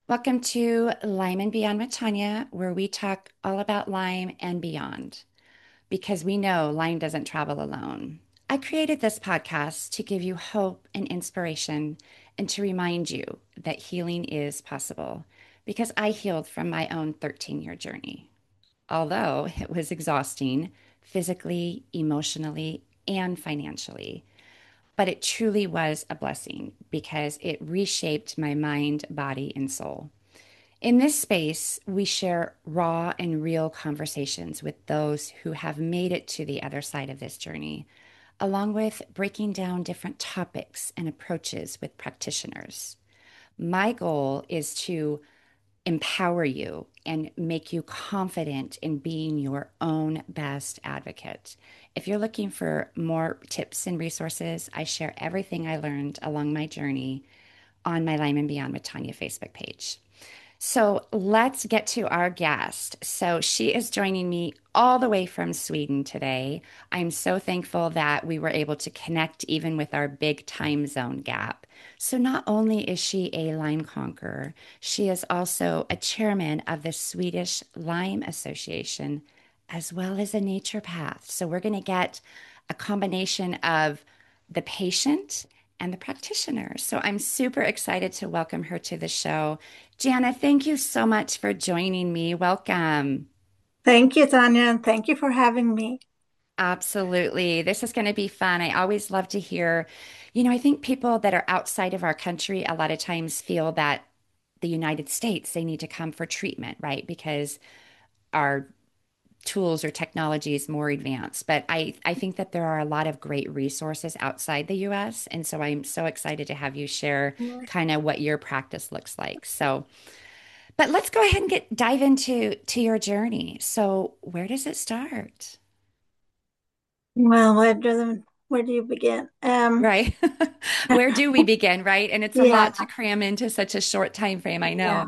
Welcome to Lyme and Beyond with Tanya, where we talk all about Lyme and beyond, because we know Lyme doesn't travel alone. I created this podcast to give you hope and inspiration and to remind you that healing is possible because I healed from my own 13-year journey. Although it was exhausting physically, emotionally, and financially, but it truly was a blessing because it reshaped my mind, body, and soul. In this space, we share raw and real conversations with those who have made it to the other side of this journey, along with breaking down different topics and approaches with practitioners. My goal is to empower you and make you confident in being your own best advocate. If you're looking for more tips and resources, I share everything I learned along my journey on my Lyme and Beyond with Tanya Facebook page. So let's get to our guest. So she is joining me all the way from Sweden today. I'm so thankful that we were able to connect even with our big time zone gap. So not only is she a Lyme conqueror, she is also a chairman of the Swedish Lyme Association, as well as a naturopath. So we're going to get a combination of the patient and the practitioner. So I'm super excited to welcome her to the show. Jana, thank you so much for joining me. Welcome. Thank you, Tanya, and thank you for having me. Absolutely. This is going to be fun. I always love to hear, I think people that are outside of our country a lot of times feel that the United States, they need to come for treatment, right? Because our tools or technology is more advanced. But I think that there are a lot of great resources outside the US. And so I'm so excited to have you share kind of what your practice looks like. So, but let's go ahead and dive into your journey. So, where does it start? Well, where do you begin? Right. Where do we begin, right? And it's a Yeah, lot to cram into such a short time frame, I yeah. know.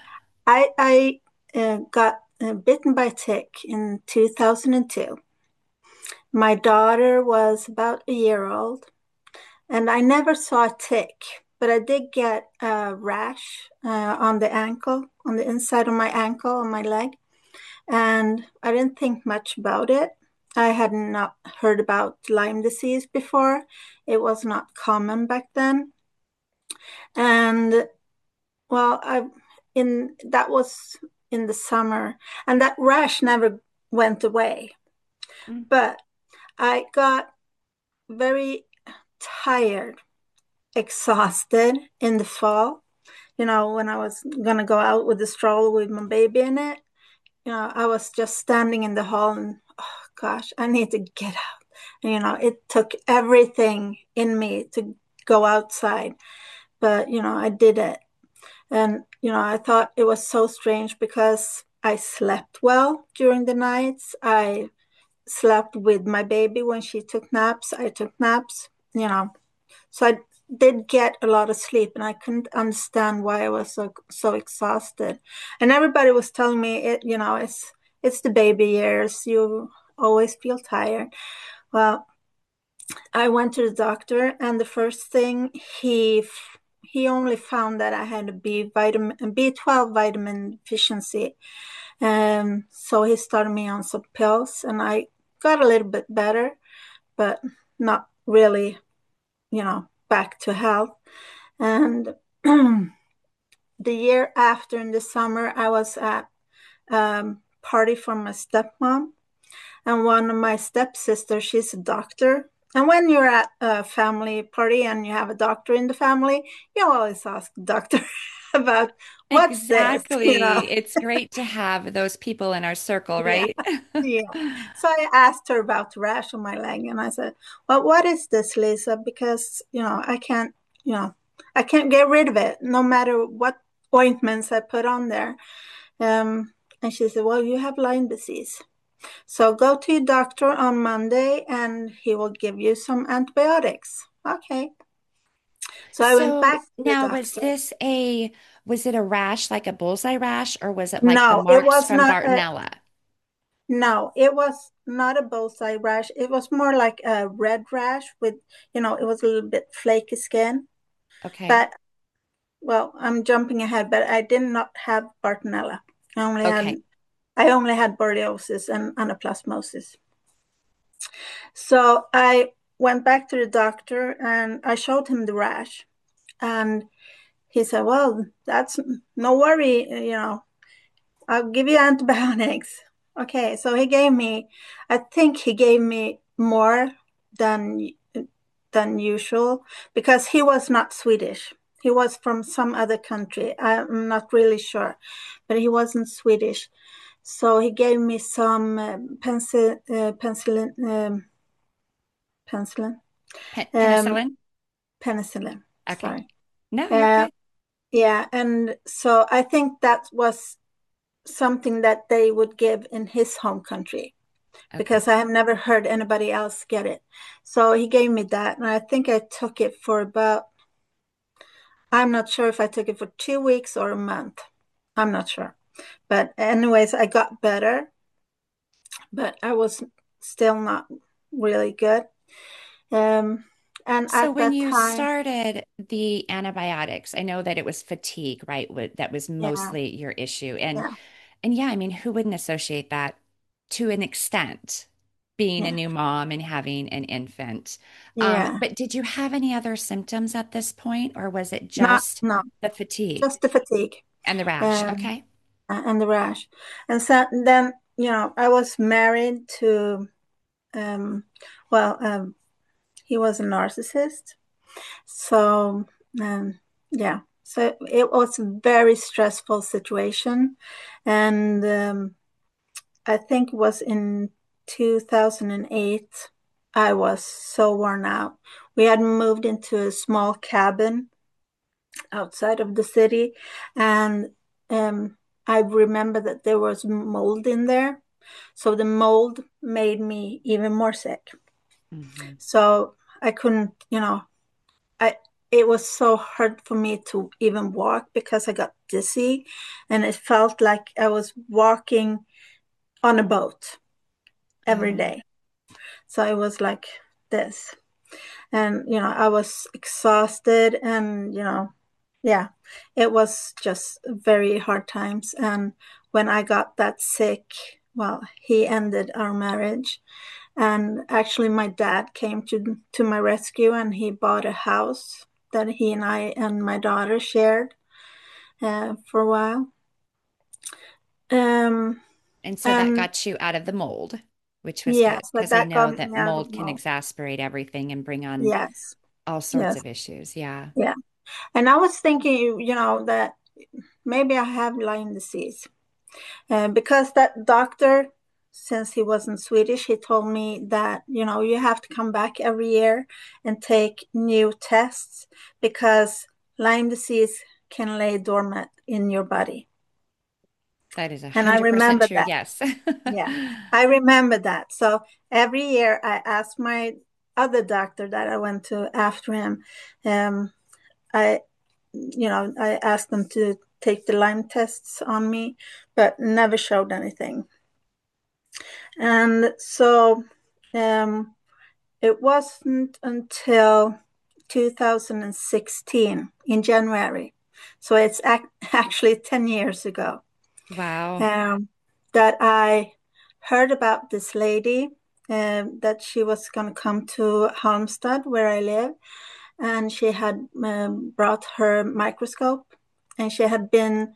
I got bitten by a tick in 2002. My daughter was about a year old, and I never saw a tick, but I did get a rash on the ankle, on the inside of my ankle, on my leg, and I didn't think much about it. I had not heard about Lyme disease before. It was not common back then. And well, I in that was in the summer, and that rash never went away. Mm. But I got very tired, exhausted in the fall. When I was gonna go out with the stroller with my baby in it, I was just standing in the hall and, oh gosh, I need to get out. And, it took everything in me to go outside, but, I did it. And, I thought it was so strange because I slept well during the nights. I slept with my baby when she took naps. I took naps, so I did get a lot of sleep, and I couldn't understand why I was so exhausted. And everybody was telling me it's the baby years. You always feel tired. Well, I went to the doctor, and the first thing he only found that I had a B12 vitamin deficiency. So he started me on some pills, and I got a little bit better, but not really, back to health. And the year after, in the summer, I was at party for my stepmom, and one of my stepsisters, she's a doctor. And when you're at a family party and you have a doctor in the family, you always ask the doctor about what's this, Exactly. It's great to have those people in our circle, Yeah, right? yeah. So I asked her about the rash on my leg, and I said, "Well, what is this, Lisa? Because you know, I can't get rid of it, no matter what ointments I put on there." And she said, "Well, you have Lyme disease, so go to your doctor on Monday, and he will give you some antibiotics." Okay. So I went So back to the now doctor. was it a rash like a bullseye rash or was it like the No, it marks was from not a Bartonella? No, it was not a bullseye rash. It was more like a red rash with, it was a little bit flaky skin. Okay. But well, I'm jumping ahead, but I did not have Bartonella. I only Okay. had I only had borreliosis and anaplasmosis. So I went back to the doctor and I showed him the rash. And he said, well, that's no worry, I'll give you antibiotics. Okay, so I think he gave me more than than usual because he was not Swedish. He was from some other country. I'm not really sure, but he wasn't Swedish. So he gave me some penicillin, um, Penicillin? penicillin. Okay. Sorry. No, you're Uh, good. yeah, and so I think that was something that they would give in his home country Okay. because I have never heard anybody else get it. So he gave me that, and I think I took it for about, I'm not sure if I took it for 2 weeks or a month. I'm not sure. But, anyways, I got better, but I was still not really good. Um, and So at when that you time, started the antibiotics, I know that it was fatigue, right? That was yeah, mostly your issue. And yeah, and yeah, I mean, who wouldn't associate that to an extent, being a yeah, new mom and having an infant? yeah. But did you have any other symptoms at this point, or was it Not, just no, the fatigue just the fatigue. and the rash? Um, Okay. and the rash. And so then, I was married to, um, well, he was a narcissist. So, yeah, so it was a very stressful situation. And I think it was in 2008, I was so worn out. We had moved into a small cabin outside of the city, and I remember that there was mold in there. So the mold made me even more sick. Hmm. So I couldn't, I it was so hard for me to even walk because I got dizzy and it felt like I was walking on a boat every Oh, day. So it was like this. And I was exhausted and yeah, it was just very hard times. And when I got that sick, well, he ended our marriage. And actually my dad came to my rescue and he bought a house that he and I and my daughter shared for a while. um and so that and got you out of the mold, which was good yes, but because I that know got that me out of mold the can mold. exasperate everything and bring on Yes, all sorts yes, of issues. Yeah. yeah. And I was thinking, that maybe I have Lyme disease. Because that doctor, since he wasn't Swedish, he told me that, you have to come back every year and take new tests because Lyme disease can lay dormant in your body. That is And I 100% remember true. that. Yes. Yeah, I remember that. So every year I asked my other doctor that I went to after him, um, I I asked them to take the Lyme tests on me, but never showed anything. And so um, it wasn't until 2016 in January, so it's actually 10 years ago, Wow. um, that I heard about this lady, that she was going to come to Halmstad, where I live, and she had brought her microscope, and she had been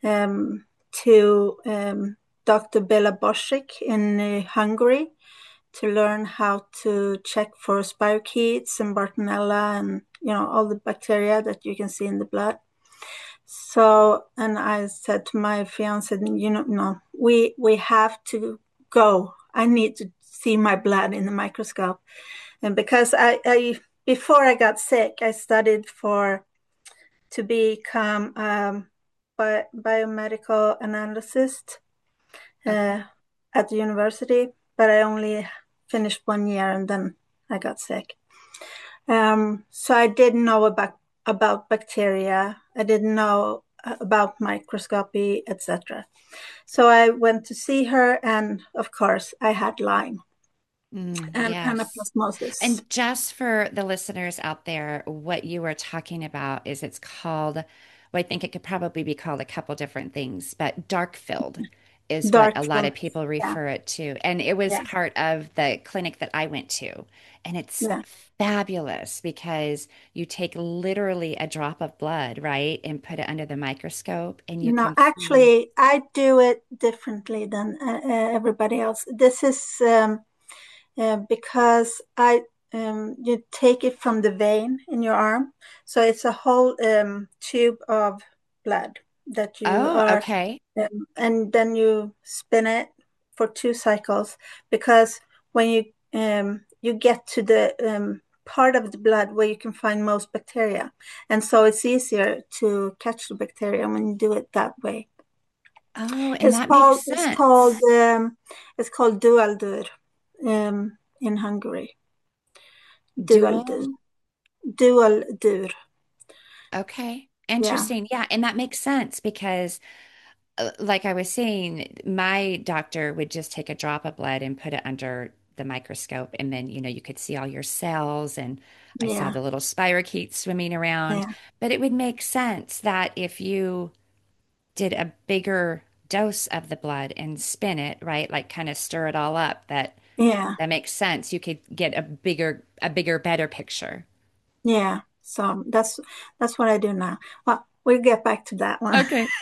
to Dr. Bela Boschik in Hungary to learn how to check for spirochetes and Bartonella and all the bacteria that you can see in the blood. So, and I said to my fiance, no, we have to go. I need to see my blood in the microscope, and because I before I got sick, I studied for to become biomedical analyst uh, Okay. at the university, but I only finished 1 year and then I got sick. So I didn't know about bacteria. I didn't know about microscopy, etc. So I went to see her, and of course, I had Lyme and Yes. anaplasmosis. And just for the listeners out there, what you were talking about is it's called well, I think it could probably be called a couple different things, but dark filled is what a Dark lot field. of people Yeah, refer it to. And it was yeah, part of the clinic that I went to. And it's yeah. fabulous because you take literally a drop of blood, right, and put it under the microscope, and you No, can see. actually, I do it differently than everybody else. This is because I you take it from the vein in your arm, so it's a whole tube of blood that you Oh, are, okay. and then you spin it for 2 cycles because when you get to the part of the blood where you can find most bacteria, and so it's easier to catch the bacteria when you do it that way. Oh, and It's that makes called sense. it's called dualdur in Hungary. Dualdur. Dual. Dualdur. Okay. Yeah, Interesting. Yeah. And that makes sense because, like I was saying, my doctor would just take a drop of blood and put it under the microscope. And then, you could see all your cells. And I saw yeah, the little spirochetes swimming around. yeah, But it would make sense that if you did a bigger dose of the blood and spin it, right, like kind of stir it all up, yeah, that makes sense. You could get a bigger, better picture. yeah. So that's what I do now. Well, we'll get back to that one. Okay.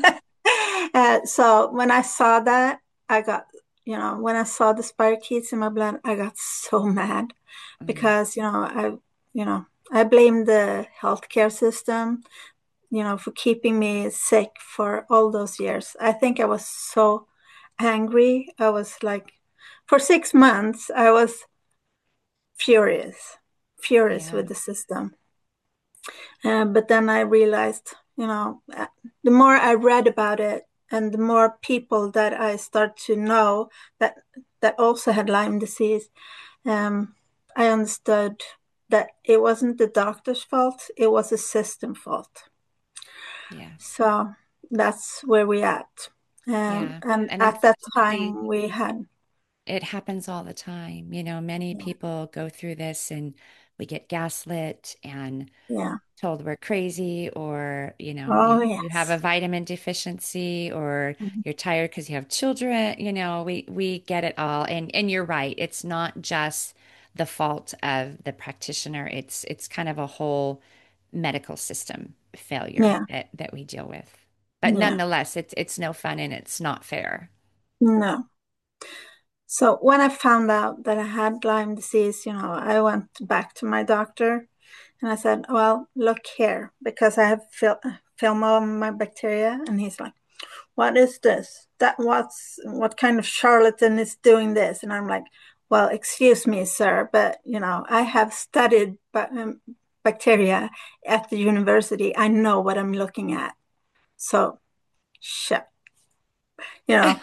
So when I saw that, I got, when I saw the spirochetes in my blood, I got so mad Mm, because, you know, I blame the healthcare system, for keeping me sick for all those years. I think I was so angry. I was like, for 6 months, I was furious, furious yeah. with the system. But then I realized, the more I read about it and the more people that I start to know that also had Lyme disease, I understood that it wasn't the doctor's fault, it was a system fault. Yeah. So that's where we at. Yeah. And And at that unfortunately, time, we had, it happens all the time. Many yeah, people go through this and we get gaslit and yeah. told we're crazy, or, Oh, you have yes. a vitamin deficiency, or Mhm. you're tired because you have children. We get it all. And you're right. It's not just the fault of the practitioner. It's kind of a whole medical system failure Yeah, that we deal with. But yeah. nonetheless, it's no fun and it's not fair. No. So when I found out that I had Lyme disease, I went back to my doctor and I said, well, look here, because I have film of my bacteria. And he's like, what is this? What kind of charlatan is doing this? And I'm like, well, excuse me, sir, but I have studied bacteria at the university. I know what I'm looking at. So shut, you know.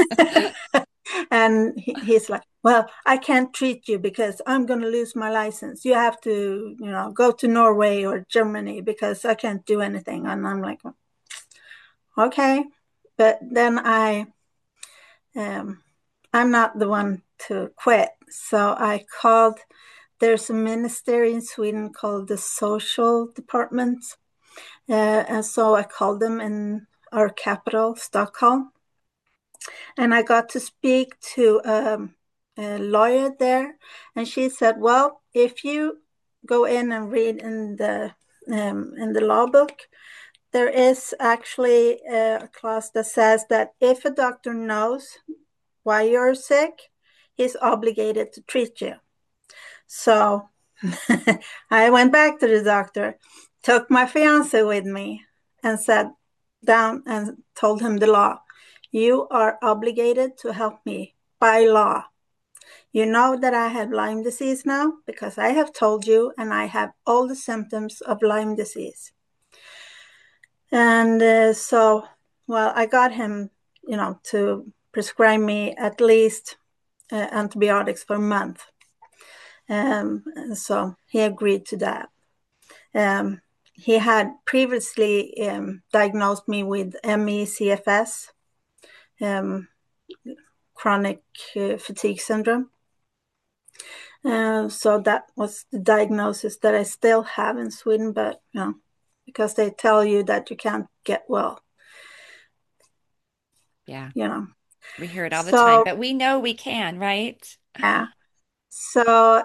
And he's like, well, I can't treat you because I'm going to lose my license. You have to, go to Norway or Germany because I can't do anything. And I'm like, okay. But then um, I'm not the one to quit. So I called, there's a ministry in Sweden called the social department. And so I called them in our capital, Stockholm. And I got to speak to a lawyer there. And she said, well, if you go in and read in the law book, there is actually a clause that says that if a doctor knows why you're sick, he's obligated to treat you. So I went back to the doctor, took my fiance with me, and sat down and told him the law. You are obligated to help me by law. You know that I have Lyme disease now because I have told you, and I have all the symptoms of Lyme disease. And so, well, I got him, to prescribe me at least antibiotics for a month. So he agreed to that. Um, he had previously diagnosed me with ME/CFS, um, chronic fatigue syndrome. So that was the diagnosis that I still have in Sweden, but because they tell you that you can't get well, Yeah, you know. we hear it all the time, So but we know we can, right? yeah. So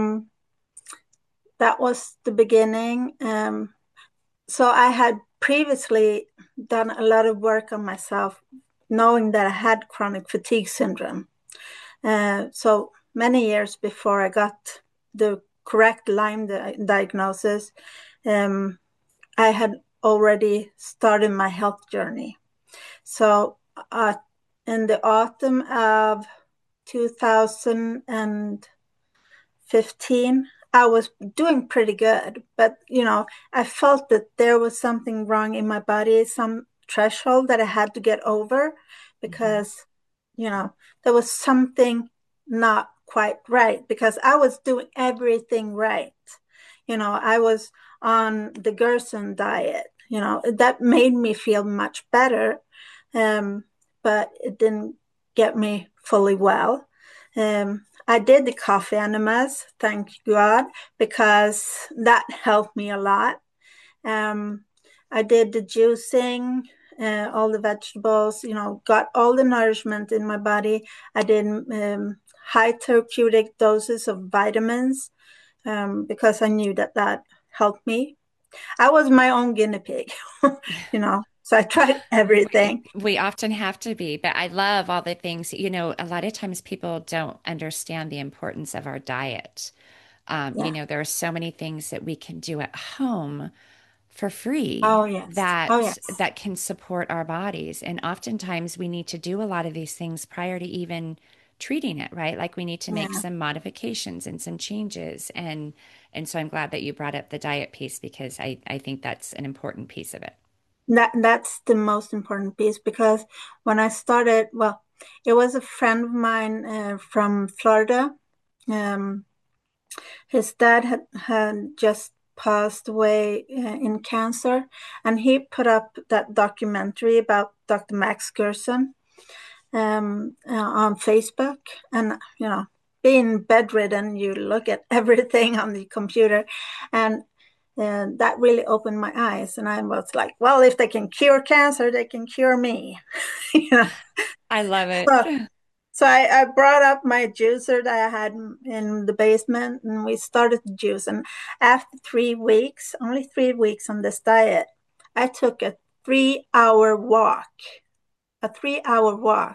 that was the beginning. So I had previously done a lot of work on myself, knowing that I had chronic fatigue syndrome. So many years before I got the correct Lyme diagnosis, um, I had already started my health journey. So in the autumn of 2015, I was doing pretty good, but I felt that there was something wrong in my body, some threshold that I had to get over Mhm. because, there was something not quite right because I was doing everything right. I was on the Gerson diet, that made me feel much better, um, but it didn't get me fully well. I did the coffee enemas, thank God, because that helped me a lot. Um, I did the juicing, all the vegetables, got all the nourishment in my body. I did high therapeutic doses of vitamins because I knew that that helped me. I was my own guinea pig, so I tried everything. We often have to be, but I love all the things, a lot of times people don't understand the importance of our diet. Yeah. There are so many things that we can do at home for free Oh, yes. Oh, that yes. can support our bodies. And oftentimes we need to do a lot of these things prior to even treating it, right? Like we need to make Yeah. some modifications and some changes. And so I'm glad that you brought up the diet piece because I think that's an important piece of it. That's the most important piece because when I started, well, it was a friend of mine from Florida. Um, his dad had just passed away in cancer, and he put up that documentary about Dr. Max Gerson on Facebook. And, being bedridden, you look at everything on the computer. And that really opened my eyes. And I was like, well, if they can cure cancer, they can cure me. you know? I love it. So, so I brought up my juicer that I had in the basement and we started the juice. And after 3 weeks, only 3 weeks on this diet, I took a 3 hour walk, a 3 hour walk.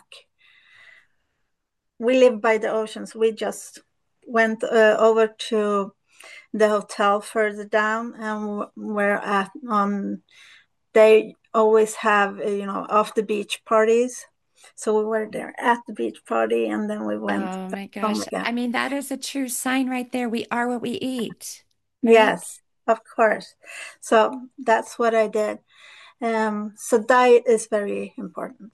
We live by the ocean, so we just went over to the hotel further down, and we're at they always have off the beach parties. So we were there at the beach party, and then we went Oh back my home gosh. again. I mean, that is a true sign right there. We are what we eat, right? Yes, of course. So that's what I did. So diet is very important.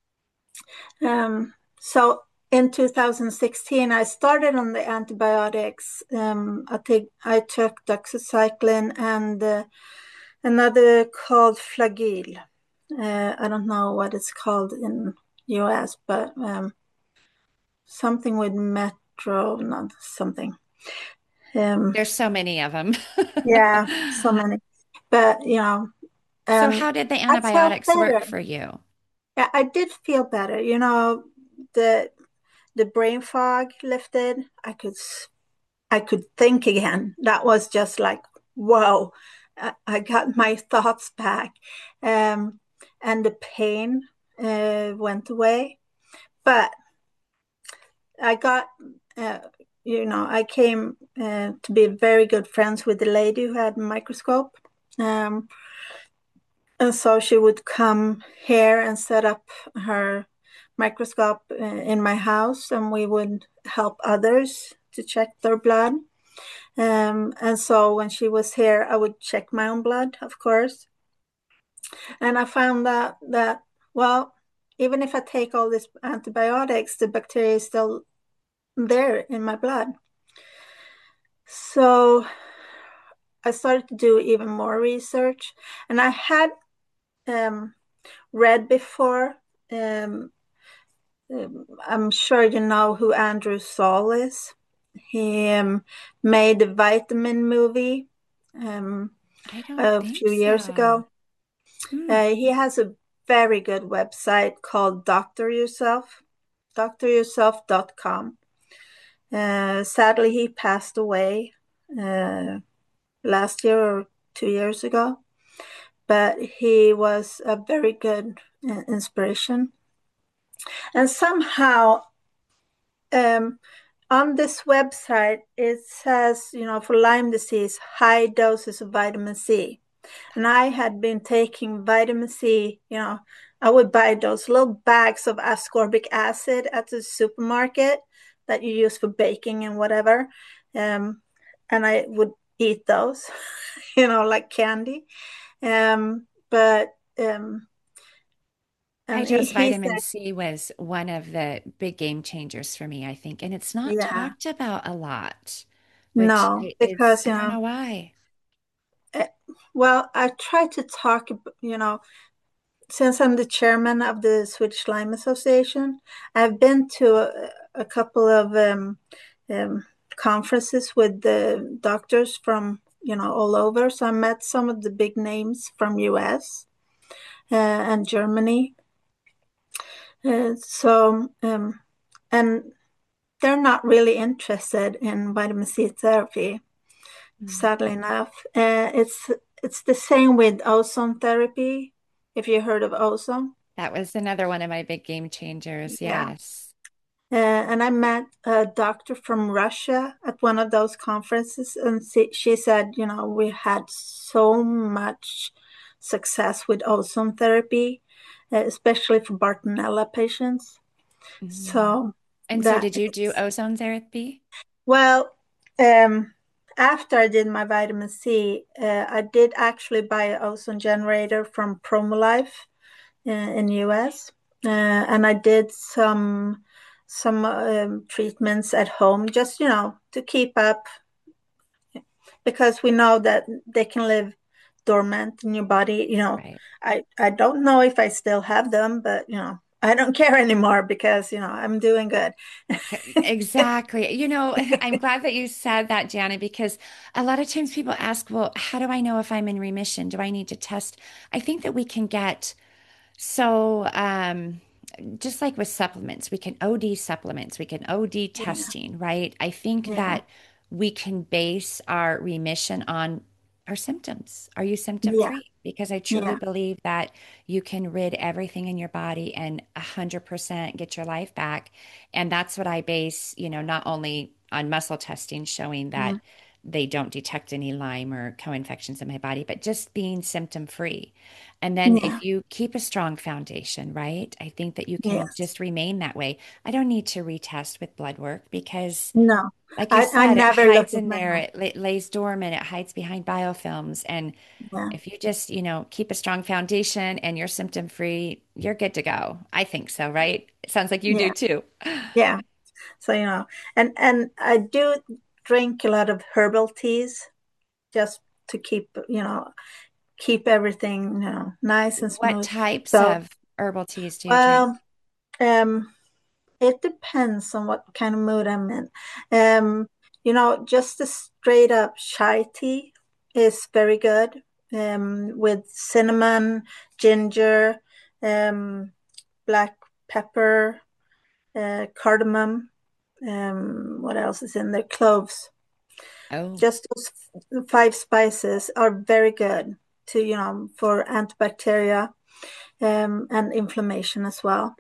So in 2016, I started on the antibiotics. I took doxycycline and another called Flagyl. I don't know what it's called in US, but something with Metro, not something. Um, There's so many of them. yeah, so many. But So and how did the I felt antibiotics work better. for you? Yeah, I did feel better. The the brain fog lifted. I could think again. That was just like, whoa, I got my thoughts back. Um, and the pain went away. But I got, uh, I came to be very good friends with the lady who had a microscope. Um, and so she would come here and set up her microscope in my house, and we would help others to check their blood. And so when she was here, I would check my own blood, of course. And I found that well, even if I take all these antibiotics, the bacteria is still there in my blood. So I started to do even more research, and I had um, read before. Um, I'm sure you know who Andrew Saul is. He made the Vitamin movie. Um, I don't a think few years so. ago. Hmm. He has a very good website called Doctor Yourself, dryourself.com. Sadly, he passed away uh, last year or 2 years ago, but he was a very good inspiration. And somehow, um, on this website, it says, for Lyme disease, high doses of vitamin C. And I had been taking vitamin C, I would buy those little bags of ascorbic acid at the supermarket that you use for baking and whatever. Um, and I would eat those, like candy. But High and dose he vitamin said, C was one of the big game changers for me, I think. And it's not yeah, talked about a lot, which no, is, because, I don't know why. eh, well, I try to talk, since I'm the chairman of the Swedish Lyme Association, I've been to a couple of um, conferences with the doctors from all over. So I met some of the big names from US and Germany. And they're not really interested in vitamin C therapy, Mm. sadly enough. It's the same with ozone therapy. If you heard of ozone. That was another one of my big game changers. Yeah. Yes. And I met a doctor from Russia at one of those conferences, and she said, we had so much success with ozone therapy, especially for Bartonella patients. Mhm. So And so that did you do ozone therapy? well, um, after I did my vitamin C, I did actually buy an ozone generator from Promolife in US, and I did some treatments at home, just to keep up, because we know that they can live dormant in your body. Right. I don't know if I still have them, but I don't care anymore because I'm doing good. Exactly. I'm glad that you said that, Janet, because a lot of times people ask, well, how do I know if I'm in remission? Do I need to test? I think that we can get so, just like with supplements, we can OD supplements, we can OD Yeah, testing, right? I think yeah, that we can base our remission on our symptoms. Are you symptom yeah, free? Because I truly yeah, believe that you can rid everything in your body and 100% get your life back. And that's what I base, not only on muscle testing showing mm, that they don't detect any Lyme or co-infections in my body, but just being symptom free. And then yeah, if you keep a strong foundation, right? I think that you can yes. just remain that way. I don't need to retest with blood work because, No, like you I said, it never look hides at in my there, own. it lays dormant, it hides behind biofilms. And Yeah, if you just, keep a strong foundation and you're symptom free, you're good to go. I think so, right? It sounds like you do yeah, too. yeah. So and I do drink a lot of herbal teas just to keep everything nice and What smooth. types So of herbal teas do you drink? well, um, it depends on what kind of mood I'm in. Um, just a straight up chai tea is very good. With cinnamon, ginger, um, black pepper, cardamom. What else is in there? Cloves. Oh, Just those five spices are very good to, for antibacteria and inflammation as well.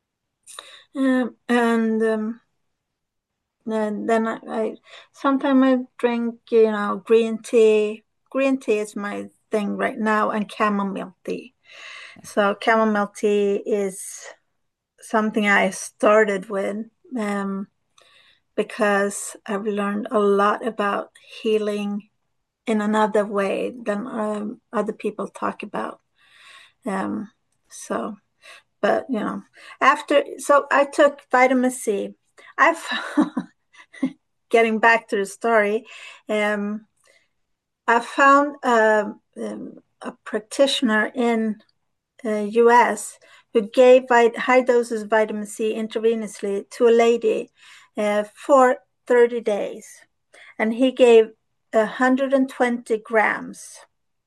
And then I sometimes I drink, green tea. Green tea is my thing right now, and chamomile tea. So chamomile tea is something I started with um, because I've learned a lot about healing in another way than other people talk about. Um, so, but so I took vitamin C. I've getting back to the story. Um, I found a practitioner in US who gave high doses vitamin C intravenously to a lady for 30 days. And he gave 120 grams.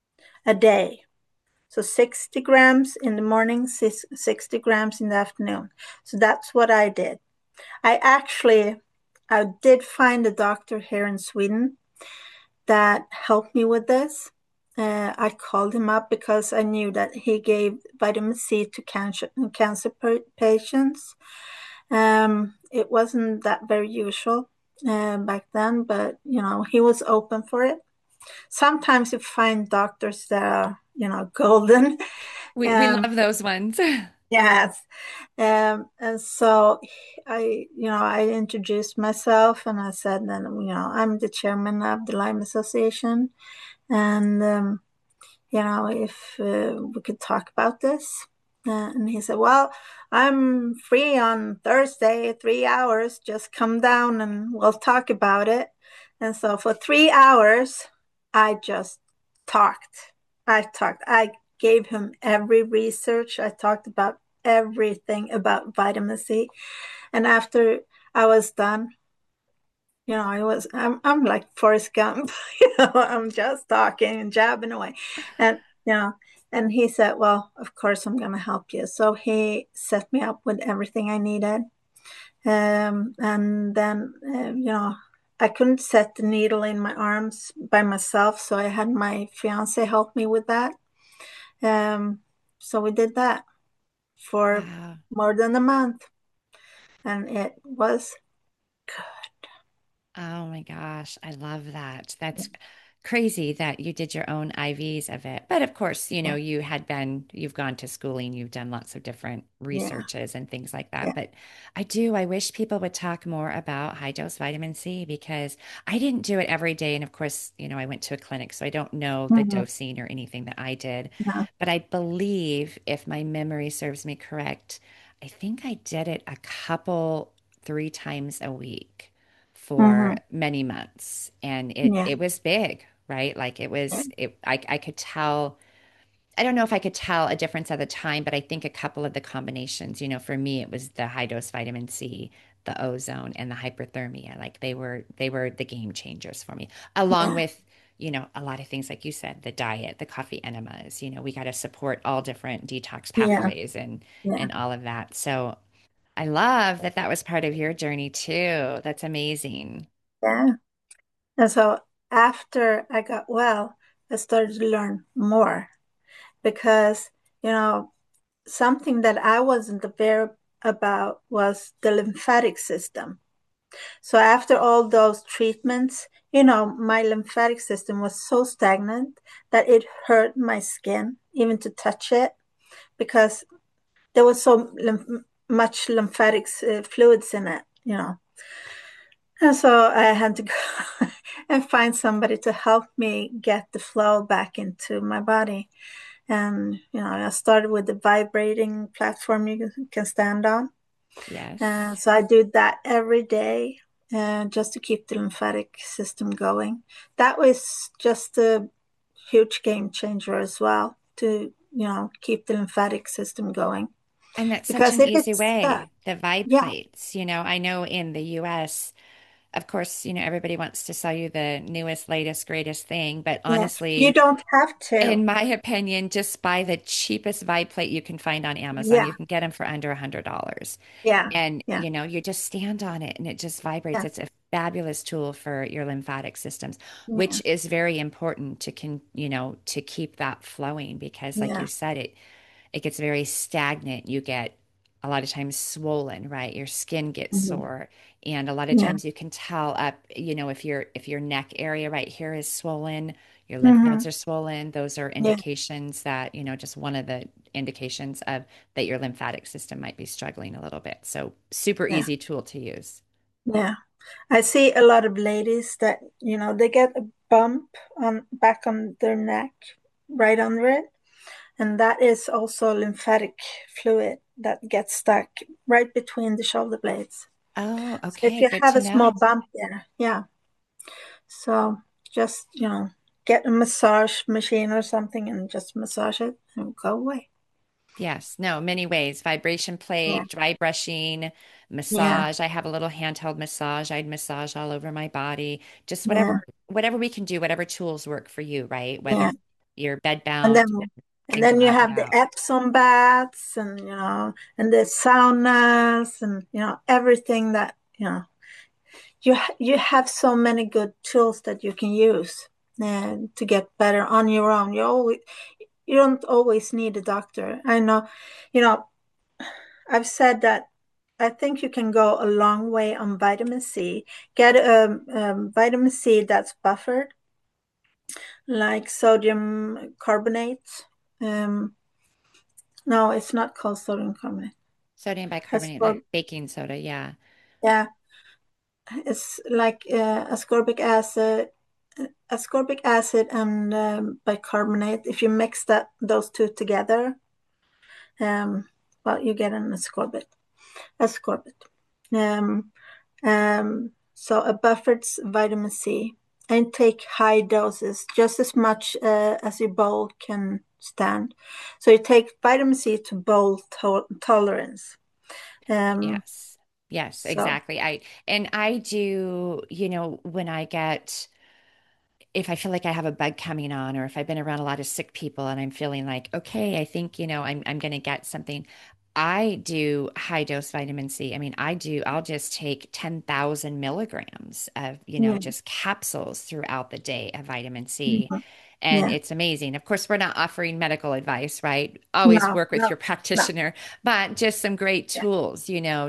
a day. So 60 grams in the morning, 60 grams in the afternoon. So that's what I did. I actually, I did find a doctor here in Sweden that helped me with this. I called him up because I knew that he gave vitamin C to cancer patients. It wasn't that very usual back then, but he was open for it. Sometimes you find doctors that are, golden. We Um, love those ones. yes. And so I introduced myself and I said that, I'm the chairman of the Lyme Association. And, if we could talk about this. And he said, well, I'm free on Thursday, 3 hours. Just come down and we'll talk about it. And so for 3 hours, I just talked. I gave him every research. I talked about everything about vitamin C. And after I was done, I'm like Forrest Gump, I'm just talking and jabbing away. And, and he said, well, of course I'm going to help you. So he set me up with everything I needed. And then, I couldn't set the needle in my arms by myself. So I had my fiance help me with that. Um, so we did that for Wow. more than a month. And it was Oh my gosh, I love that. That's crazy that you did your own IVs of it. But of course, good. you've gone to schooling, you've done lots of different Yeah. researches and things like Yeah. that. But I wish people would talk more about high dose vitamin C because I didn't do it every day. And of course, I went to a clinic, so I don't know the Hmm. dosing or anything that I did. Yeah. But I believe, if my memory serves me correct, I think I did it a couple, 3 times a week for Hmm. many months, and it Yeah. it was big, right? Like Yeah. I could tell. I don't know if I could tell a difference at the time, but I think a couple of the combinations, for me it was the high dose vitamin C, the ozone, and the hyperthermia. Like they were the game changers for me, along Yeah. with a lot of things like you said, the diet, the coffee enemas. We got to support all different detox Yeah. pathways and Yeah. and all of that. So I love that that was part of your journey too. That's amazing. Yeah. And so after I got well, I started to learn more because, you know, something that I wasn't aware about was the lymphatic system. So after all those treatments, my lymphatic system was so stagnant that it hurt my skin even to touch it because there was so much lymphatic fluids in it. And so I had to go and find somebody to help me get the flow back into my body. And, I started with the vibrating platform you can stand on. And Yes. so I do that every day just to keep the lymphatic system going. That was just a huge game changer as well to, keep the lymphatic system going. And that's such Because an if easy it's stuck, way. The vibe yeah, plates, I know in the US, of course, everybody wants to sell you the newest, latest, greatest thing. But yeah, you honestly, don't have to. in my opinion, just buy the cheapest vibe plate you can find on Amazon. Yeah, You can get them for under $100. yeah, And, yeah. you just stand on it and it just vibrates. Yeah, It's a fabulous tool for your lymphatic systems, yeah, which is very important to keep that flowing because like yeah, you said, it gets very stagnant. You get a lot of times swollen, right? Your skin gets mhm, sore. And a lot of yeah, times you can tell up, if your neck area right here is swollen, your lymph hmm, nodes are swollen. Those are yeah, indications that, just one of the indications of that your lymphatic system might be struggling a little bit. So super yeah, easy tool to use. yeah. I see a lot of ladies that, they get a bump on back on their neck, right under it. And that is also lymphatic fluid that gets stuck right between the shoulder blades. Oh, So if okay. you Good have to a small know. bump there, yeah. So just, get a massage machine or something and just massage it and go away. Yes, no, many ways. Vibration Yeah, plate, dry brushing, yeah, massage. I have a little handheld massage. I'd massage all over my body. Just yeah, whatever we can do, whatever tools work for you, right? yeah, you're bed And bound then and and go then you out and have the about. Epsom baths and and the saunas and everything that you have so many good tools that you can use to get better on your own. You don't always need a doctor. I know, you know, I've said that I think you can go a long way on vitamin C. Get vitamin C that's buffered, like sodium carbonate. Um, no, it's not called sodium carbonate. Sodium bicarbonate, Ascorb like baking soda. Yeah. yeah, it's like ascorbic acid and bicarbonate. If you mix those two together, um, well, you get an ascorbate. Um, so a buffered vitamin C, and take high doses, just as much as your bowl can stand. So you take vitamin C to bowl tolerance. Um, Yes. Yes, so exactly. I do, when I get if I feel like I have a bug coming on, or if I've been around a lot of sick people and I'm feeling like, okay, I think, I'm going to get something. I do high dose vitamin C. I mean, I'll just take 10,000 milligrams of, yeah, just capsules throughout the day of vitamin C. mhm, And yeah, it's amazing. Of course, we're not offering medical advice, right? Always no, work with no, your no, practitioner, but just some great yeah, tools,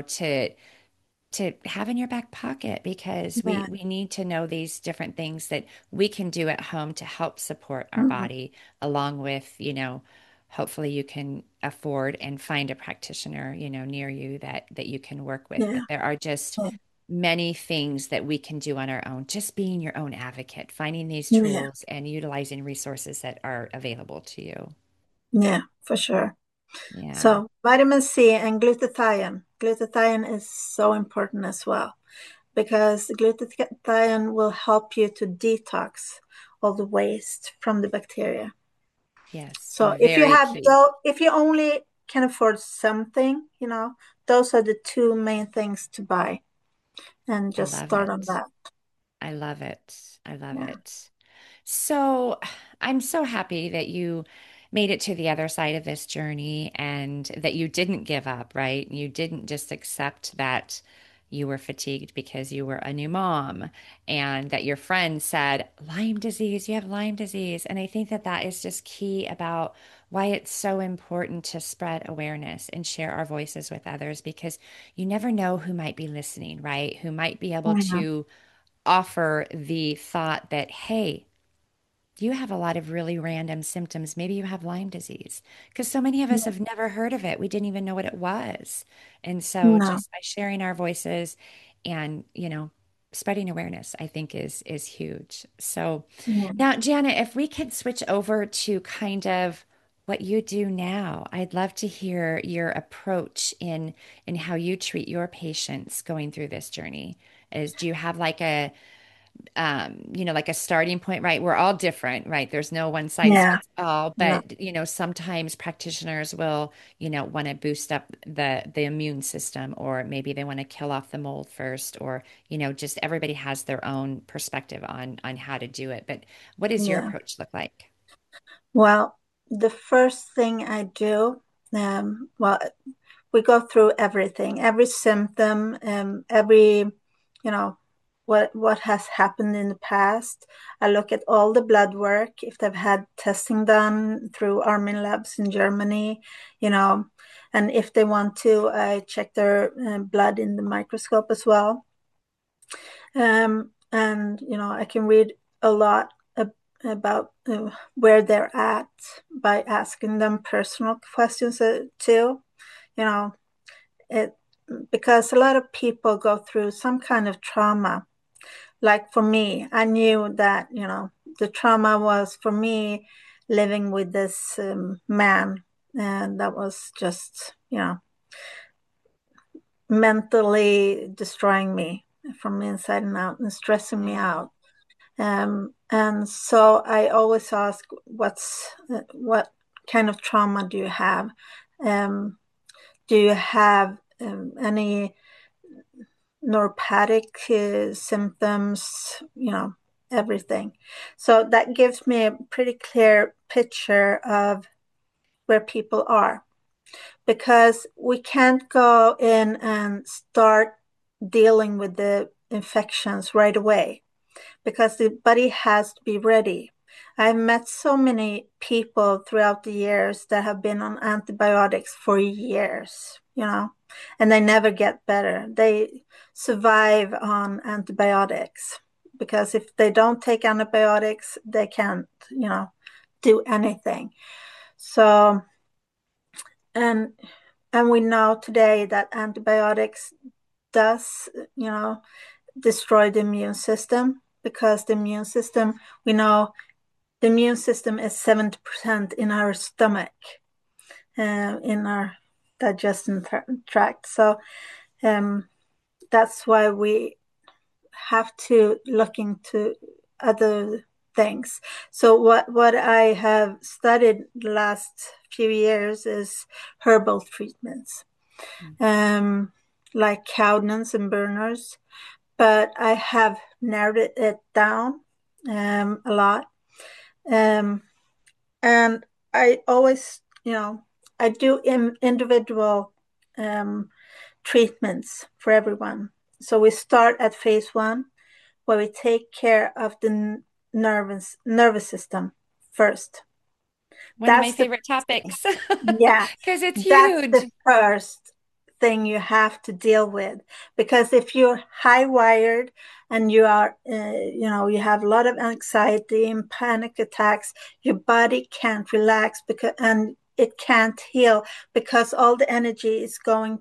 to have in your back pocket, because we yeah, we need to know these different things that we can do at home to help support our mhm, body, along with, hopefully you can afford and find a practitioner, near you that you can work with. yeah, But there are just yeah, many things that we can do on our own, just being your own advocate, finding these yeah, tools and utilizing resources that are available to you. yeah, for sure. Yeah. So vitamin C and glutathione. Glutathione is so important as well because glutathione will help you to detox all the waste from the bacteria. Yes, So very key. if you only can afford something, those are the two main things to buy and I just love start on it. that. I love it. I love Yeah. it. So I'm so happy that you made it to the other side of this journey and that you didn't give up, right? You didn't just accept that you were fatigued because you were a new mom, and that your friend said, Lyme disease, you have Lyme disease. And I think that that is just key about why it's so important to spread awareness and share our voices with others, because you never know who might be listening, right? Who might be able Yeah. to offer the thought that, hey, you have a lot of really random symptoms. Maybe you have Lyme disease. Because so many of us Yeah. have never heard of it. We didn't even know what it was. And so No. just by sharing our voices and, spreading awareness, I think is huge. So Yeah. now, Janet, if we could switch over to kind of what you do now, I'd love to hear your approach in how you treat your patients going through this journey. Do you have like like a starting point, right? We're all different, right? There's no one size Yeah. fits all, No. but sometimes practitioners will, want to boost up the immune system, or maybe they want to kill off the mold first, or, just everybody has their own perspective on how to do it. But what does your Yeah. approach look like? Well, the first thing I do, well, we go through everything, every symptom, every, what has happened in the past. I look at all the blood work, if they've had testing done through Armin Labs in Germany, you know, and if they want to, I check their blood in the microscope as well. And I can read a lot about where they're at by asking them personal questions too. You know, it because a lot of people go through some kind of trauma. Like for me, I knew that the trauma was for me living with this man, and that was just mentally destroying me from inside and out and stressing me Yeah. out. And so I always ask, what kind of trauma do you have? Do you have any neuropathic symptoms? everything. So that gives me a pretty clear picture of where people are, because we can't go in and start dealing with the infections right away, because the body has to be ready. I've met so many people throughout the years that have been on antibiotics for years, and they never get better. They survive on antibiotics because if they don't take antibiotics, they can't, do anything. So, and and we know today that antibiotics does, destroy the immune system, because the immune system, we know the immune system is 70% in our stomach, in our digestion tract. So that's why we have to look into other things. So what I have studied the last few years is herbal treatments, um, like Cowden's and Berners, but I have narrowed it down a lot. Um, and I always, I do individual um, treatments for everyone. So we start at phase one, where we take care of the nervous system first. One of my That's the favorite topics Yeah, because it's that's huge. the first thing you have to deal with. Because if you're high wired and you are, you have a lot of anxiety and panic attacks, your body can't relax, and it can't heal, because all the energy is going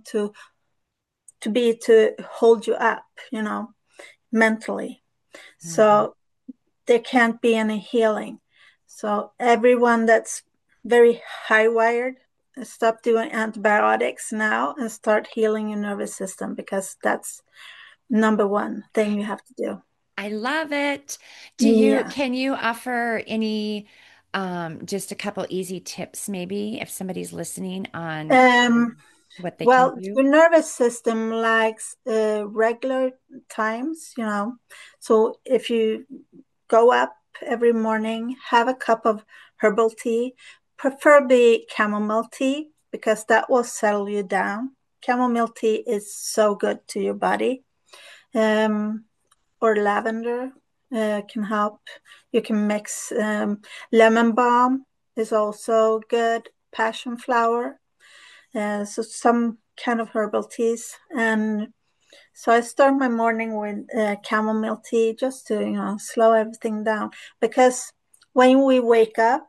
to be to hold you up, mentally. Mhm. So there can't be any healing. So everyone that's very high wired, stop doing antibiotics now and start healing your nervous system, because that's number one thing you have to do. I love it. Yeah. Can you offer any, just a couple easy tips, maybe, if somebody's listening on Um, what they can well, do? your nervous system likes regular times, So if you go up every morning, have a cup of herbal tea, preferably chamomile tea, because that will settle you down. Chamomile tea is so good to your body. Um, or lavender can help. You can mix lemon balm is also good. Passion flower, so some kind of herbal teas. And so I start my morning with chamomile tea, just to slow everything down, because when we wake up,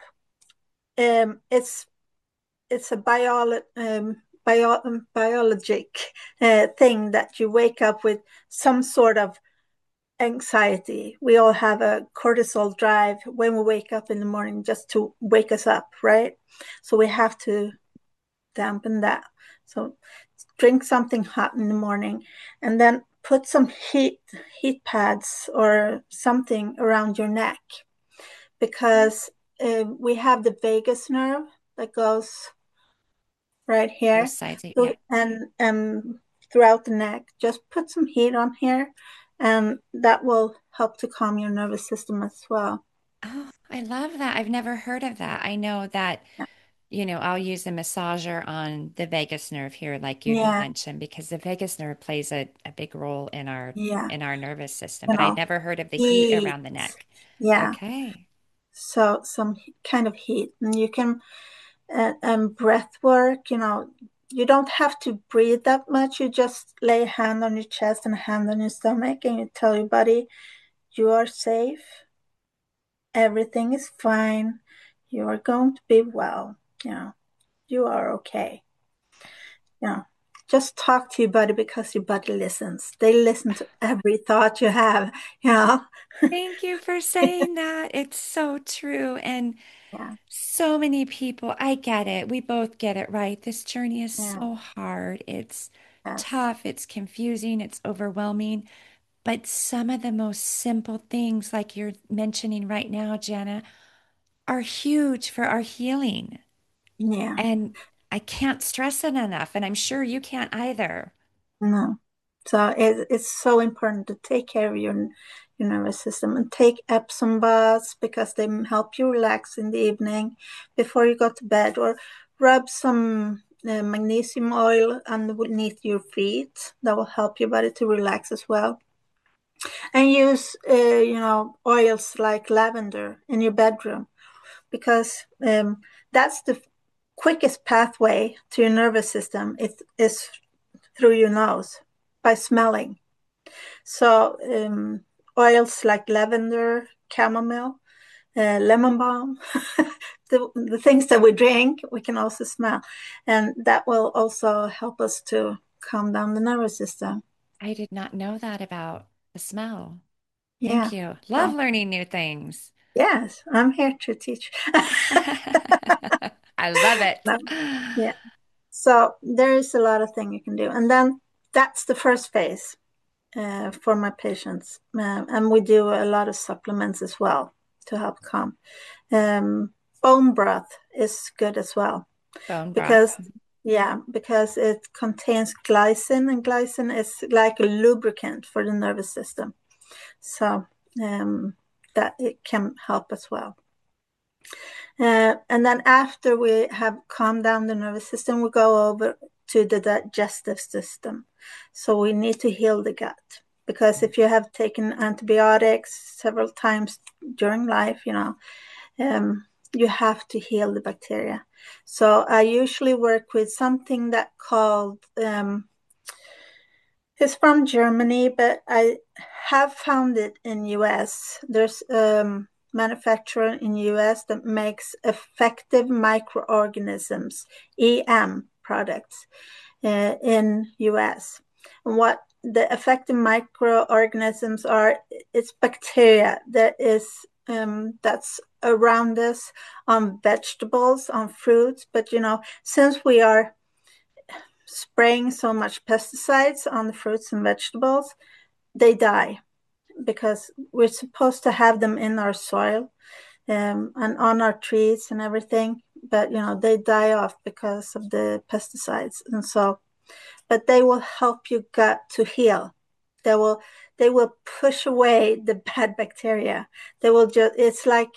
it's a biologic thing that you wake up with some sort of anxiety. We all have a cortisol drive when we wake up in the morning, just to wake us up, right? So we have to dampen that. So drink something hot in the morning, and then put some heat pads or something around your neck, because we have the vagus nerve that goes right Both here. sides, So, yeah. and throughout the neck, just put some heat on here, and that will help to calm your nervous system as well. Oh, I love that. I've never heard of that. I know that, Yeah, I'll use a massager on the vagus nerve here, like you had yeah, mentioned, because the vagus nerve plays a big role in yeah. our nervous system. You But I'd know, never heard of the heat heat. around the neck. Yeah. Okay. So some kind of heat, and you can breath work. You don't have to breathe that much. You just lay a hand on your chest and a hand on your stomach, and you tell your body you are safe. Everything is fine. You are going to be well. You are okay. You know, just talk to your body, because your body listens. They listen to every thought you have, you know. Thank you for saying that. It's so true. And Yeah, so many people, I get it. We both get it, right? This journey is yeah, so hard. It's yes, tough, it's confusing, it's overwhelming. But some of the most simple things, like you're mentioning right now, Jana, are huge for our healing. yeah, And I can't stress it enough. And I'm sure you can't either. no. So it's so important to take care of your nervous system. And take Epsom baths because they help you relax in the evening before you go to bed, or rub some magnesium oil underneath your feet. That will help your body to relax as well. And use, oils like lavender in your bedroom because that's the quickest pathway to your nervous system. It is through your nose by smelling. So oils like lavender, chamomile, lemon balm, the things that we drink, we can also smell. And that will also help us to calm down the nervous system. I did not know that about the smell. Yeah. Thank you. Love So, learning new things. yes, I'm here to teach. I love it. No, yeah. So there is a lot of things you can do. And then that's the first phase for my patients. And we do a lot of supplements as well to help calm. Bone broth is good as well Bone broth. because, yeah, because it contains glycine, and glycine is like a lubricant for the nervous system. So that it can help as well. And then after we have calmed down the nervous system, we go over to the digestive system. So we need to heal the gut because if you have taken antibiotics several times during life, you have to heal the bacteria. So I usually work with something that called it's from Germany, but I have found it in US. There's manufacturer in US that makes effective microorganisms, EM products, in US. And what the effective microorganisms are, it's bacteria that is that's around us on vegetables, on fruits. But since we are spraying so much pesticides on the fruits and vegetables, they die because we're supposed to have them in our soil and on our trees and everything. But they die off because of the pesticides, and so. But they will help your gut to heal. They will they will push away the bad bacteria. They will just. It's like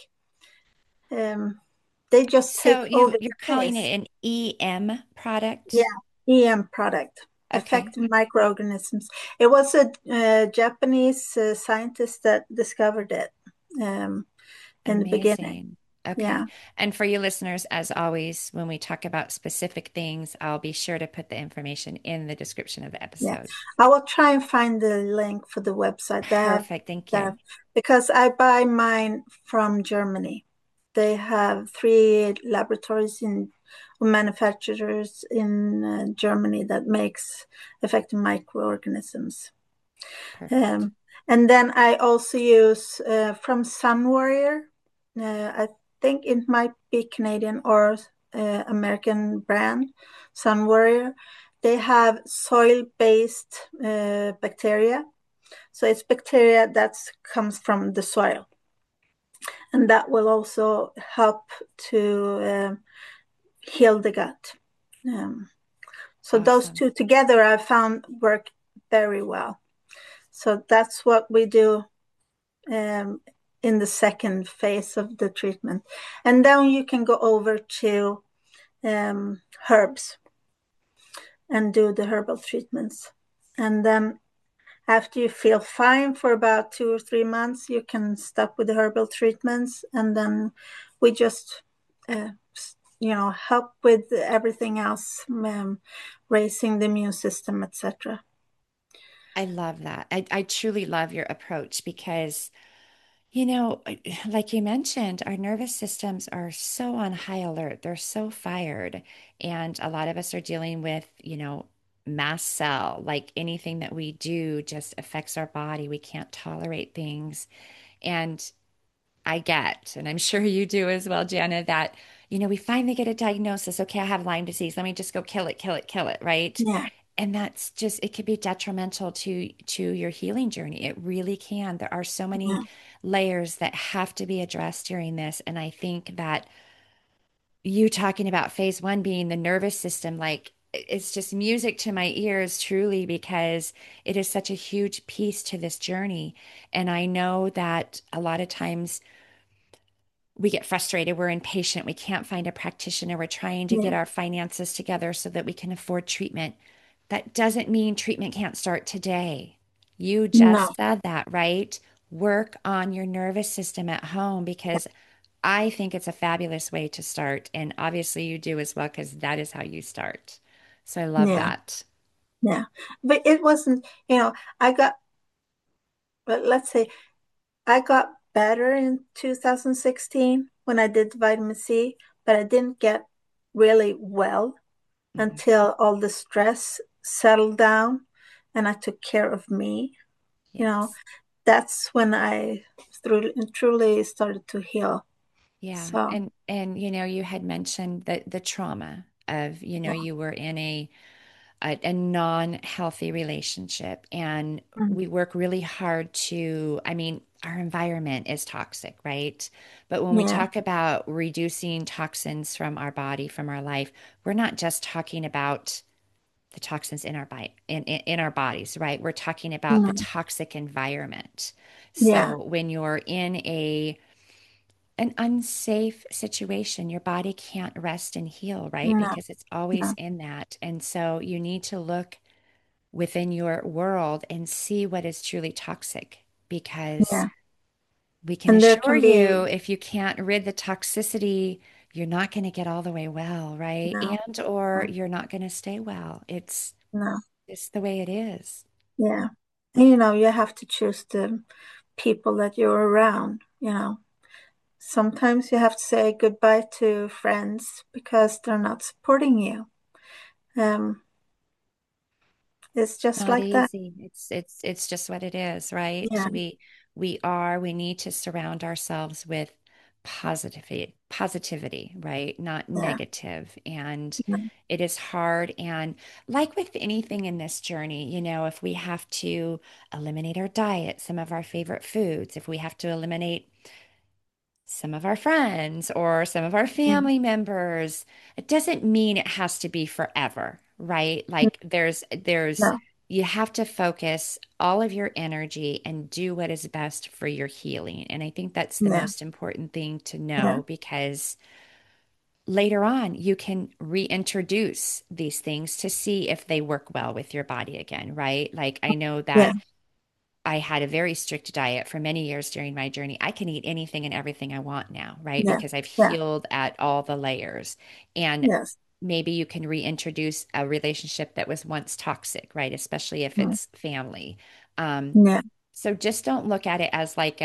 um, they just take So over you're the calling space. it an EM Yeah, product? EM product, Okay. effective microorganisms. It was a Japanese scientist that discovered it in the beginning. Amazing. Okay. Yeah, And for you listeners, as always, when we talk about specific things, I'll be sure to put the information in the description of the yeah. episode. I will try and find the link for the website Perfect. Thank that you. because I buy mine from Germany. They have 3 laboratories in manufacturers in Germany that makes effective microorganisms. Perfect. Um, and then I also use from Sun Warrior. I think it might be Canadian or American brand, Sun Warrior. They have soil-based bacteria. So it's bacteria that comes from the soil. And that will also help to heal the gut. Um, so those Awesome. two together I found work very well. So that's what we do um, in the second phase of the treatment. And then you can go over to herbs and do the herbal treatments. And then after you feel fine for about 2 or 3 months, you can stop with the herbal treatments. And then we just, uh, help with everything else, raising the immune system, etc. I love that. I truly love your approach because, like you mentioned, our nervous systems are so on high alert. They're so fired. And a lot of us are dealing with, mast cell, like anything that we do just affects our body. We can't tolerate things. And I get, and I'm sure you do as well, Jana, that, we finally get a diagnosis. Okay, I have Lyme disease. Let me just go kill it, kill it, kill it, right? Yeah, And that's just, it could be detrimental to your healing journey. It really can. There are so many yeah, layers that have to be addressed during this. And I think that you talking about phase one being the nervous system, like it's just music to my ears, truly, because it is such a huge piece to this journey. And I know that a lot of times we get frustrated, we're impatient, we can't find a practitioner, we're trying to get Yeah. our finances together so that we can afford treatment. That doesn't mean treatment can't start today. You No. just said that, right? Work on your nervous system at home because I think it's a fabulous way to start. And obviously, you do as well because that is how you start. So I love Yeah. that. Yeah. But it wasn't, I got, but let's say I got better in 2016 when I did vitamin C, but I didn't get really well Mhm. until all the stress settled down and I took care of me. You know, Yes. that's when I truly started to heal. Yeah. So, And you had mentioned the trauma of, yeah. you were in a non-healthy relationship and Mhm. we work really hard to, I mean, our environment is toxic, right? But when we Yeah. talk about reducing toxins from our body, from our life, we're not just talking about the toxins in our body in our bodies, right? We're talking about the Mhm. toxic environment. Yeah. So when you're in a an unsafe situation, your body can't rest and heal, right? No. Because it's always No. in that. And so you need to look within your world and see what is truly toxic because Yeah. we can And there assure can you be if you can't rid the toxicity, you're not going to get all the way well, right? no. And or No. you're not going to stay well. No. It's the way it is. Yeah. And you have to choose the people that you're around. Sometimes you have to say goodbye to friends because they're not supporting you. Um, it's just Not like that. easy. It's just what it is, right? Yeah. We need to surround ourselves with positivity, right? Not Yeah. negative. And Yeah. it is hard. And like with anything in this journey, if we have to eliminate our diet, some of our favorite foods, if we have to eliminate some of our friends or some of our Yeah. family members. It doesn't mean it has to be forever, right? Like No. you have to focus all of your energy and do what is best for your healing. And I think that's the Yeah. most important thing to Yeah. know because later on you can reintroduce these things to see if they work well with your body again, right? Like I know Yeah. that I had a very strict diet for many years during my journey. I can eat anything and everything I want now, right? Yeah. Because I've Yeah. healed at all the layers. And Yes. maybe you can reintroduce a relationship that was once toxic, right? Especially if Mm. it's family. Um, Yeah. so just don't look at it as like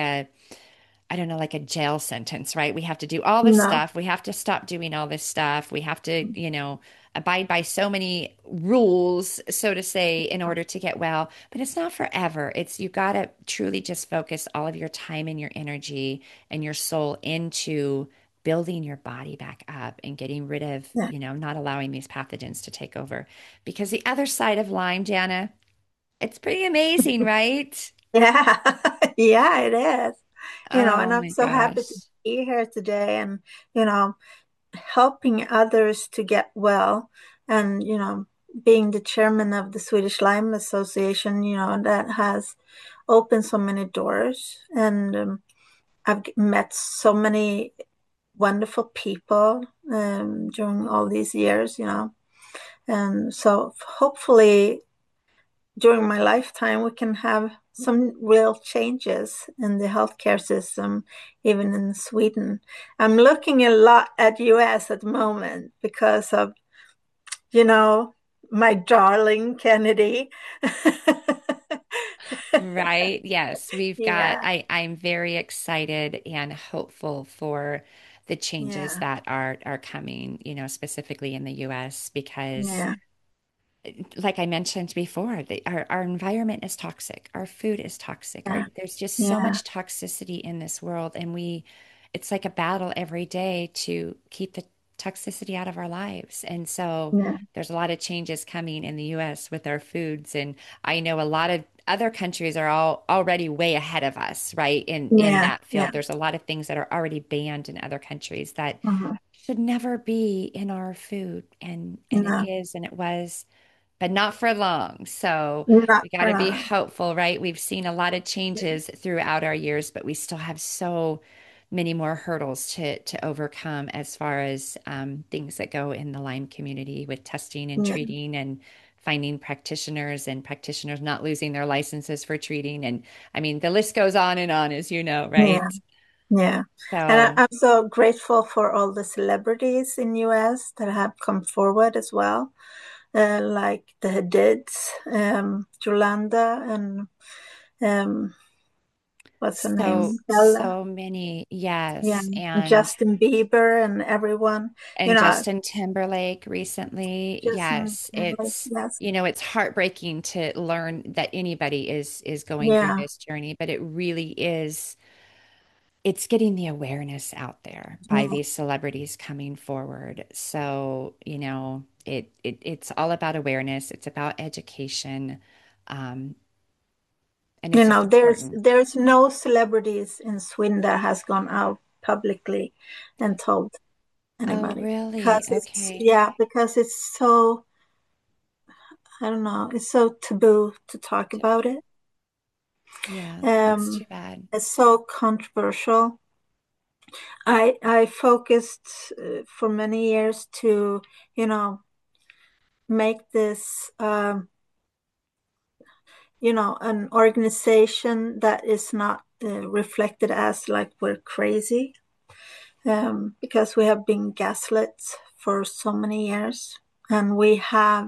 I don't know, like a jail sentence, right? We have to do all this No. stuff. We have to stop doing all this stuff. We have to, abide by so many rules, so to say, in order to get well. But it's not forever. You got to truly just focus all of your time and your energy and your soul into building your body back up and getting rid of, Yeah. not allowing these pathogens to take over. Because the other side of Lyme, Jana, it's pretty amazing, right? Yeah. Yeah, it is. And Oh I'm my so happy to gosh. be here today and, you know, helping others to get well and, being the chairman of the Swedish Lyme Association, that has opened so many doors. And I've met so many wonderful people during all these years. And so hopefully during my lifetime, we can have some real changes in the healthcare system, even in Sweden. I'm looking a lot at US at the moment because of, you know, my darling Kennedy. Right. Yes, Yeah, I'm very excited and hopeful for the changes yeah, that are coming, specifically in the US because yeah, like I mentioned before, our environment is toxic. Our food is toxic. yeah, There's just so yeah, much toxicity in this world, and it's like a battle every day to keep the toxicity out of our lives. And so yeah, there's a lot of changes coming in the US with our foods, and I know a lot of other countries are all already way ahead of us, right? In yeah, that yeah. field, there's a lot of things that are already banned in other countries that Uh-huh. should never be in our food. And it No, is and it was, but not for long. So not we got for to be long. hopeful, right? We've seen a lot of changes throughout our years, but we still have so many more hurdles to overcome as far as things that go in the Lyme community with testing and Yeah, treating and finding practitioners and practitioners not losing their licenses for treating. And I mean, the list goes on and on, as you know, yeah, right? yeah. And So, I'm so grateful for all the celebrities in US that have come forward as well, like the Hadids, Yolanda, and um, what's her name? Bella. so many, Yeah, yes. and And Justin Bieber and everyone. You know, Justin Timberlake recently. Justin Yes, Timberlake. it's Yes, it's heartbreaking to learn that anybody is going through yeah, this journey, but it really is it's getting the awareness out there by yeah. these celebrities coming forward. So, it's all about awareness, it's about education, um, and You it's just know, important. there's no celebrities in Sweden that has gone out publicly and told Oh, anybody really? because it's Okay. yeah, because it's so I don't know, it's so taboo to talk about it. Yeah, that's too Um, bad. it's so controversial. I focused for many years to, you know, make this an organization that is not reflected as like we're crazy, because we have been gaslit for so many years, and we have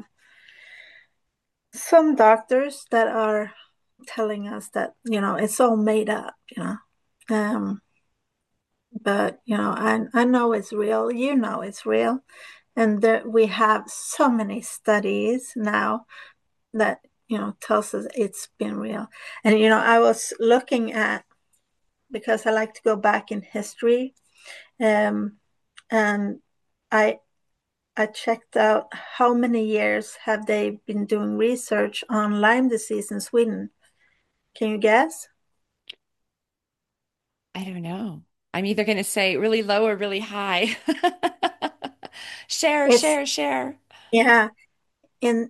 some doctors that are telling us that it's all made up, but I know it's real. It's real, and that we have so many studies now that tells us it's been real. And I was looking at, because I like to go back in history, um, and I I checked out how many years have they been doing research on Lyme disease in Sweden. Can you guess? I don't know. I'm either going to say really low or really high. Share, It's share, share. yeah, in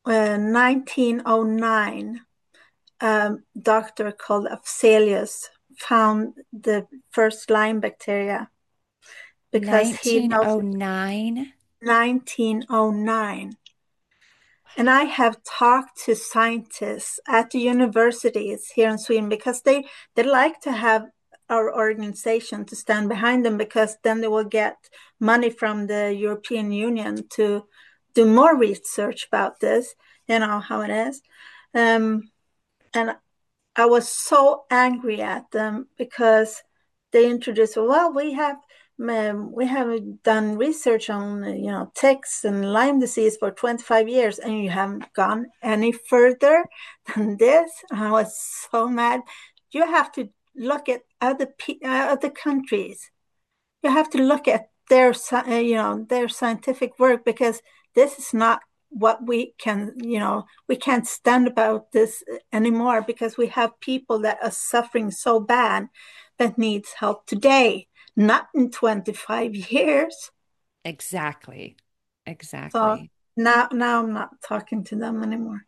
1909, doctor called Afzelius found the first Lyme bacteria because he knows it. 1909. 1909. And I have talked to scientists at the universities here in Sweden because they like to have our organization to stand behind them, because then they will get money from the European Union to do more research about this, how it is. And I was so angry at them because they introduced, well, we have done research on ticks and Lyme disease for 25 years, and you haven't gone any further than this. And I was so mad. You have to look at other countries. You have to look at their scientific work, because this is not what we can't stand about this anymore, because we have people that are suffering so bad that needs help today, not in 25 years. Exactly. So Exactly. now I'm not talking to them anymore.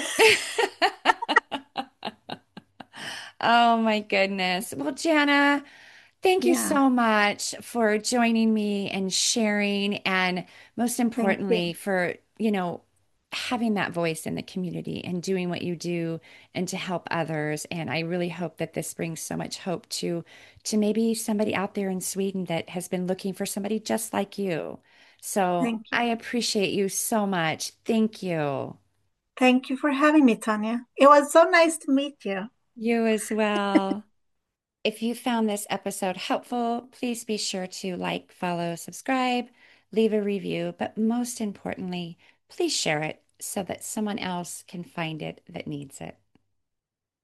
Oh my goodness. Well, Jana, thank you Yeah, so much for joining me and sharing, and most thank you. importantly, for, having that voice in the community and doing what you do and to help others. And I really hope that this brings so much hope to maybe somebody out there in Sweden that has been looking for somebody just like you. So Thank you. I appreciate you so much. Thank you. Thank you for having me, Tanya. It was so nice to meet you. You as well. If you found this episode helpful, please be sure to like, follow, subscribe, leave a review, but most importantly, please share it so that someone else can find it that needs it.